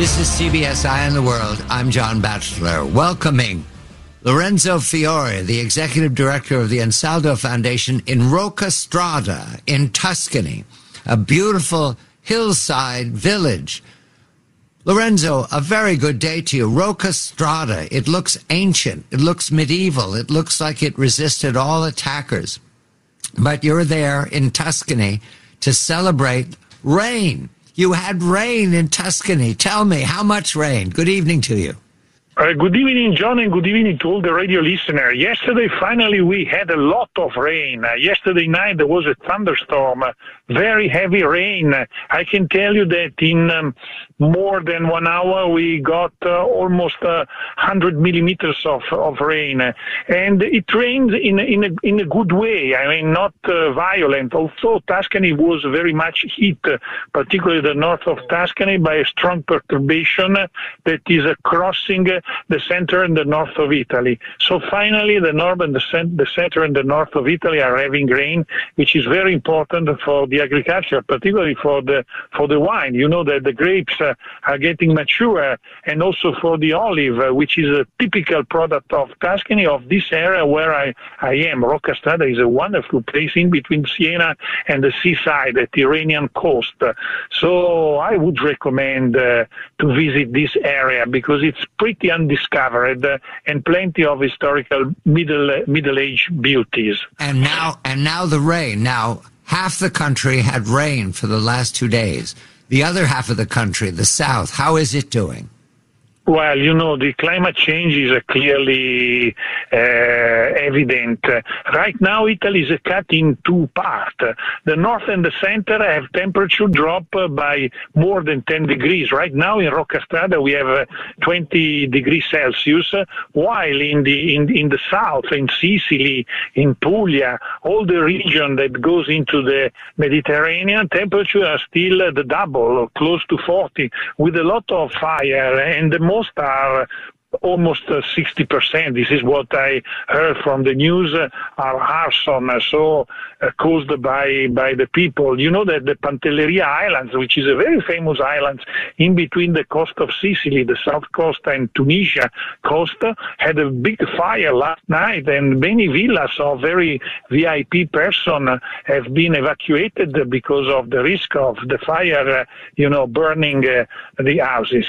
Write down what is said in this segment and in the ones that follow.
This is CBS Eye on the World. I'm John Batchelor, welcoming Lorenzo Fiore, the executive director of the Ansaldo Foundation in Rocca Strada in Tuscany, a beautiful hillside village. Lorenzo, a very good day to you. Rocca Strada, it looks ancient, it looks medieval, it looks like it resisted all attackers. But you're there in Tuscany to celebrate rain. You had rain in Tuscany. Tell me, how much rain? Good evening to you. Good evening, John, and good evening to all the radio listeners. Yesterday, finally, we had a lot of rain. Yesterday night, there was a thunderstorm, very heavy rain. I can tell you that in more than 1 hour, we got almost 100 millimeters of rain. And it rained in a good way. I mean, not violent. Also, Tuscany was very much hit, particularly the north of Tuscany, by a strong perturbation that is crossing the center and the north of Italy. So finally, the north and the center and the north of Italy are having rain, which is very important for the agriculture, particularly for the wine. You know that the grapes are getting mature, and also for the olive, which is a typical product of Tuscany, of this area where I am. Rocca Strada is a wonderful place in between Siena and the seaside at the Iranian coast. So I would recommend to visit this area because it's pretty undiscovered and plenty of historical middle age beauties. And now the rain. Now half the country had rain for the last 2 days. The other half of the country, the south, how is it doing? Well, you know, the climate change is clearly evident. Right now, Italy is cut in two parts. The north and the center have temperature drop by more than 10 degrees. Right now, in Rocca Strada, we have 20 degrees Celsius, while in the south, in Sicily, in Puglia, all the region that goes into the Mediterranean, temperatures are still the double, close to 40, with a lot of fire, and the most are almost 60%. This is what I heard from the news, are arson, so caused by the people. You know that the Pantelleria Islands, which is a very famous island in between the coast of Sicily, the south coast, and Tunisia coast, had a big fire last night, and many villas of very VIP person have been evacuated because of the risk of the fire, burning the houses.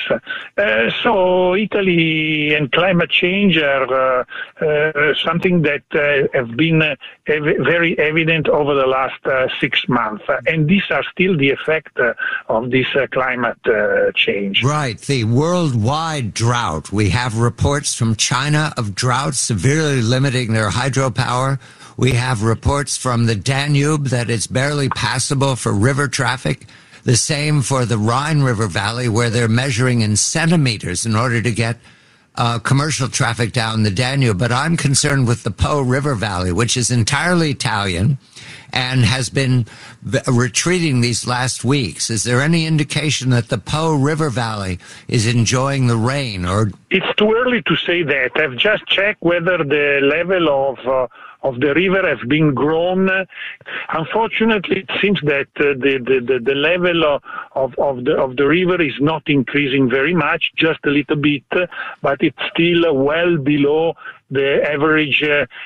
So Italy and climate change are something that have been very evident over the last 6 months. And these are still the effect of this climate change. Right. The worldwide drought. We have reports from China of drought severely limiting their hydropower. We have reports from the Danube that it's barely passable for river traffic. The same for the Rhine River Valley, where they're measuring in centimeters in order to get commercial traffic down the Danube. But I'm concerned with the Po River Valley, which is entirely Italian and has been retreating these last weeks. Is there any indication that the Po River Valley is enjoying the rain? Or it's too early to say that. I've just checked whether the level of the river has been grown. Unfortunately, it seems that the level of the river is not increasing very much, just a little bit, but it's still well below the average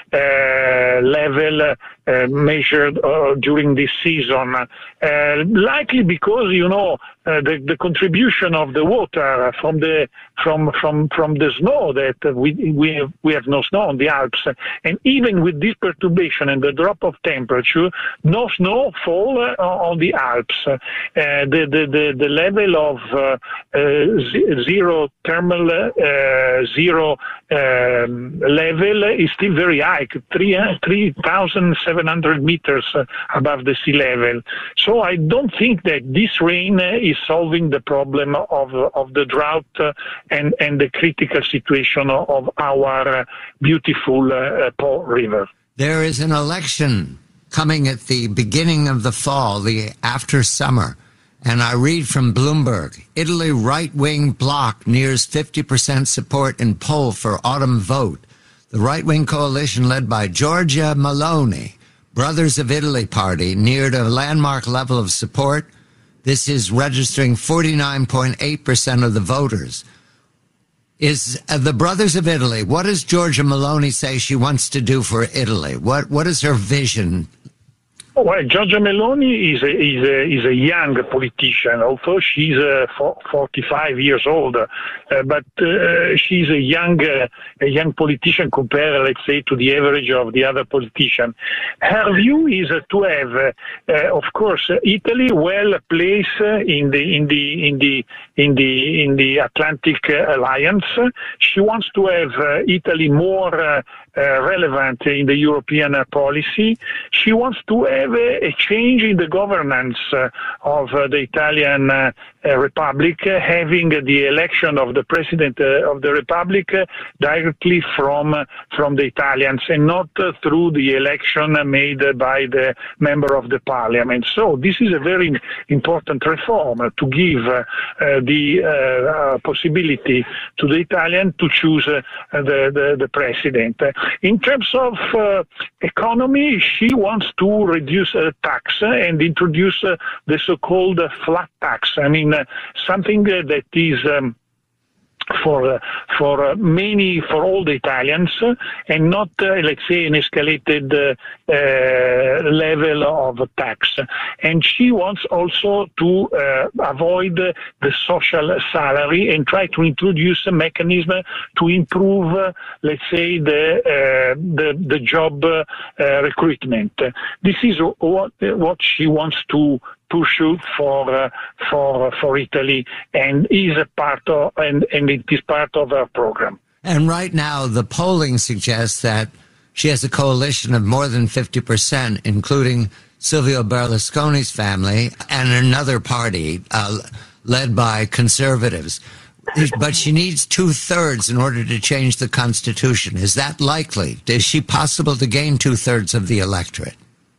level measured during this season. Likely because, the contribution of the water from the snow that we have no snow on the Alps, and even with this perturbation and the drop of temperature, no snow fall on the Alps. The level of zero thermal level is still very high, 3,700 meters above the sea level. So I don't think that this rain is solving the problem of the drought and the critical situation of our beautiful Po River. There is an election coming at the beginning of the fall, after summer. And I read from Bloomberg, Italy right-wing bloc nears 50% support in poll for autumn vote. The right-wing coalition led by Giorgia Meloni, Brothers of Italy party, neared a landmark level of support. This is registering 49.8% of the voters. Is the Brothers of Italy, what does Giorgia Meloni say she wants to do for Italy? What is her vision? Well, Giorgia Meloni is a young politician, although she's 45 years old, but she's a young politician compared, let's say, to the average of the other politicians. Her view is to have, of course, Italy well placed in the Atlantic Alliance. She wants to have Italy more relevant in the European policy. She wants to have a change in the governance of the Italian Republic, having the election of the President of the Republic directly from the Italians and not through the election made by the member of the Parliament. So this is a very important reform to give the possibility to the Italian to choose the President. In terms of economy, she wants to reduce tax and introduce the so-called flat tax. I mean, something that is for all the Italians, and not let's say an escalated level of tax. And she wants also to avoid the social salary and try to introduce a mechanism to improve, let's say, the job recruitment. This is what she wants to pursue for Italy, and is a part of and it is part of our program. And right now, the polling suggests that she has a coalition of more than 50%, including Silvio Berlusconi's family and another party led by conservatives. But she needs 2/3 in order to change the constitution. Is that likely? Is she possible to gain 2/3 of the electorate?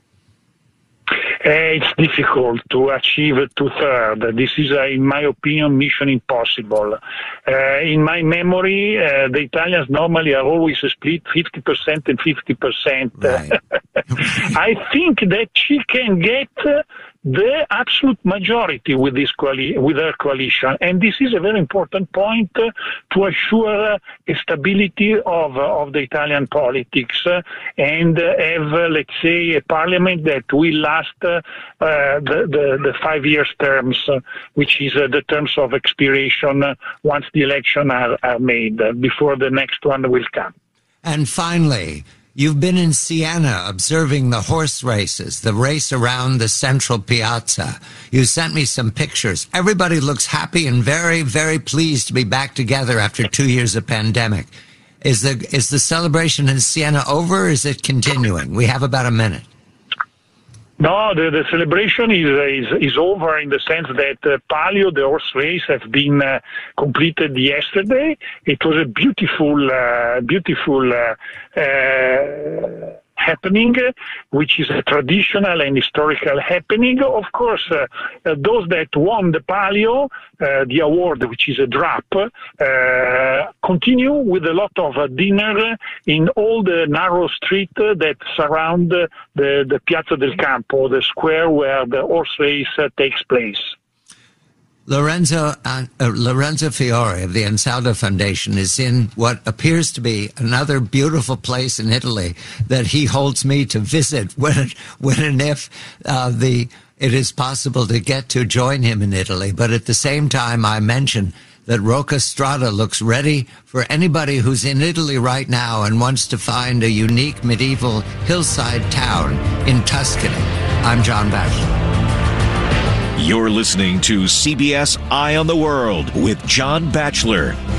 It's difficult to achieve 2/3. This is, in my opinion, mission impossible. In my memory, the Italians normally are always split 50% and 50%. Right. I think that she can get the absolute majority with her coalition, and this is a very important point to assure a stability of the Italian politics and have, let's say, a parliament that will last the 5 years terms, which is the terms of expiration once the election are made, before the next one will come. And finally, you've been in Siena observing the horse races, the race around the central piazza. You sent me some pictures. Everybody looks happy and very, very pleased to be back together after 2 years of pandemic. Is the celebration in Siena over, or is it continuing? We have about a minute. No, the celebration is over in the sense that Palio, the horse race, have been completed yesterday. It was a beautiful happening, which is a traditional and historical happening. Of course, those that won the Palio, the award, which is a drop, continue with a lot of dinner in all the narrow street that surround the Piazza del Campo, the square where the horse race takes place. Lorenzo Fiore of the Ansaldo Foundation is in what appears to be another beautiful place in Italy that he holds me to visit when and if it is possible to get to join him in Italy. But at the same time, I mentioned that Rocca Strada looks ready for anybody who's in Italy right now and wants to find a unique medieval hillside town in Tuscany. I'm John Batchelor. You're listening to CBS Eye on the World with John Batchelor.